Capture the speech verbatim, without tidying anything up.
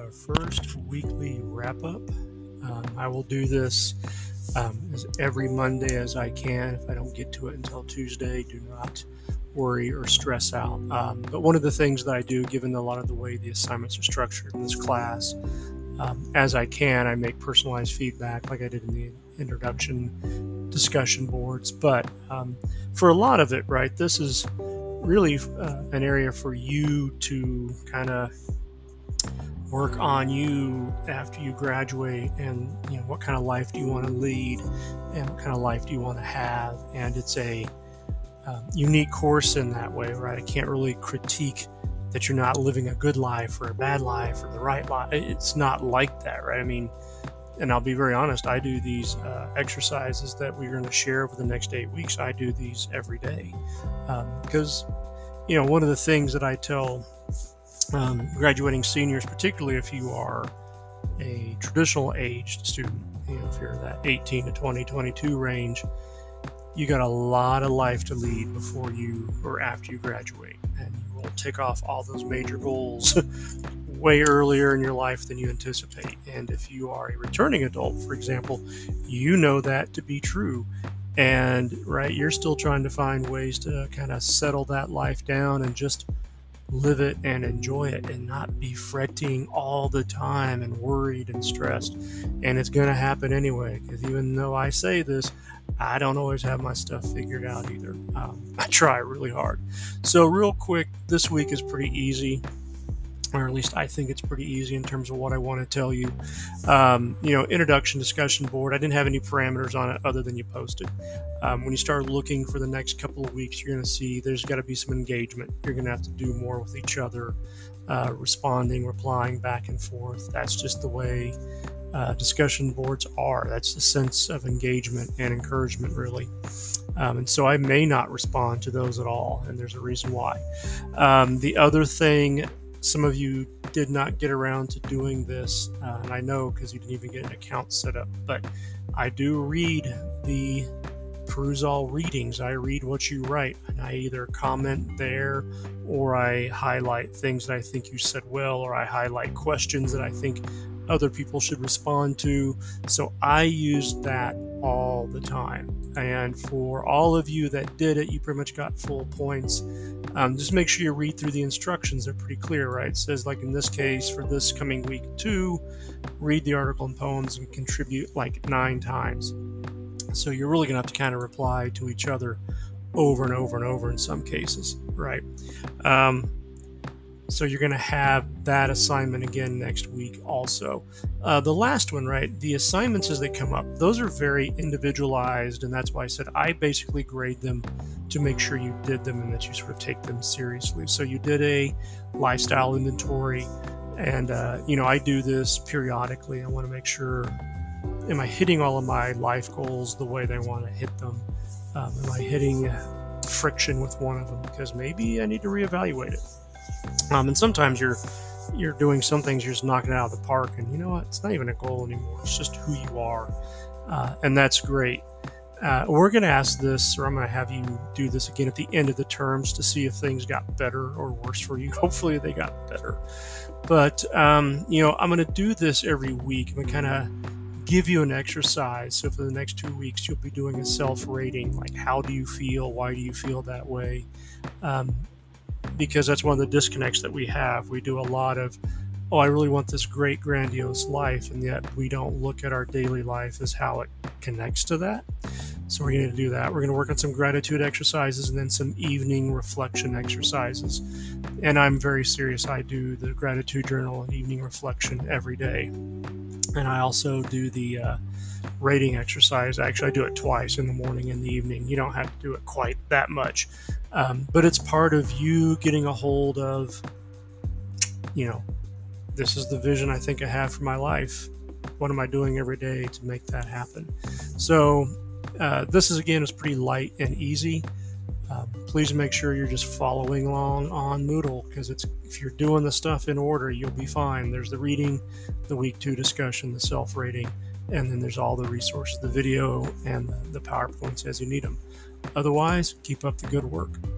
uh, first weekly wrap-up. Um, I will do this um, as every Monday as I can. If I don't get to it until Tuesday, do not worry or stress out. Um, but one of the things that I do, given a lot of the way the assignments are structured in this class, um, as I can, I make personalized feedback like I did in the introduction discussion boards. But um, for a lot of it, right, this is really uh, an area for you to kind of work on you after you graduate, and you know, what kind of life do you want to lead and what kind of life do you want to have. And it's a um, unique course in that way, right? I can't really critique that you're not living a good life or a bad life or the right life. It's not like that, right? I mean, and I'll be very honest, I do these uh, exercises that we're going to share over the next eight weeks. I do these every day um, because, you know, one of the things that I tell um, graduating seniors, particularly if you are a traditional aged student, you know, if you're that eighteen to twenty, twenty-two range, you got a lot of life to lead before you or after you graduate, and you will tick off all those major goals way earlier in your life than you anticipate. And if you are a returning adult, for example, you know that to be true. And right, you're still trying to find ways to kind of settle that life down and just live it and enjoy it and not be fretting all the time and worried and stressed. And it's going to happen anyway, because even though I say this, I don't always have my stuff figured out either. Um, I try really hard. So real quick, this week is pretty easy. Or at least I think it's pretty easy in terms of what I want to tell you. Um, you know, introduction discussion board. I didn't have any parameters on it other than you posted. Um, when you start looking for the next couple of weeks, you're going to see there's got to be some engagement. You're going to have to do more with each other, uh, responding, replying back and forth. That's just the way uh, discussion boards are. That's the sense of engagement and encouragement, really. Um, and so I may not respond to those at all, and there's a reason why. Um, the other thing, some of you did not get around to doing this, uh, and I know because you didn't even get an account set up, but I do read the Perusall readings. I read what you write, and I either comment there or I highlight things that I think you said well, or I highlight questions that I think other people should respond to. So I use that all the time. And for all of you that did it, you pretty much got full points. Um, just make sure you read through the instructions. They're pretty clear, right? It says, like in this case, for this coming week two, read the article and poems and contribute like nine times. So you're really going to have to kind of reply to each other over and over and over in some cases, right? Um, So you're going to have that assignment again next week also. Uh, the last one, right, the assignments as they come up, those are very individualized, and that's why I said I basically grade them to make sure you did them and that you sort of take them seriously. So you did a lifestyle inventory, and, uh, you know, I do this periodically. I want to make sure, am I hitting all of my life goals the way they want to hit them? Um, am I hitting friction with one of them? Because maybe I need to reevaluate it. Um, and sometimes you're you're doing some things, you're just knocking it out of the park, and you know what? It's not even a goal anymore. It's just who you are, uh, and that's great. Uh, we're going to ask this, or I'm going to have you do this again at the end of the terms to see if things got better or worse for you. Hopefully they got better. But um, you know, I'm going to do this every week. I'm going to kind of give you an exercise. So for the next two weeks, you'll be doing a self-rating, like how do you feel? Why do you feel that way? Um, because that's one of the disconnects that we have. We do a lot of, oh, I really want this great, grandiose life, and yet we don't look at our daily life as how it connects to that. So we're going to do that. We're going to work on some gratitude exercises and then some evening reflection exercises. And I'm very serious. I do the gratitude journal and evening reflection every day. And I also do the uh, rating exercise. Actually, I do it twice, in the morning and the evening. You don't have to do it quite that much. Um, but it's part of you getting a hold of, you know, this is the vision I think I have for my life. What am I doing every day to make that happen? So uh, this is, again, is pretty light and easy. Um, please make sure you're just following along on Moodle, because it's if you're doing the stuff in order, you'll be fine. There's the reading, the week two discussion, the self-rating, and then there's all the resources, the video and the, the PowerPoints as you need them. Otherwise, keep up the good work.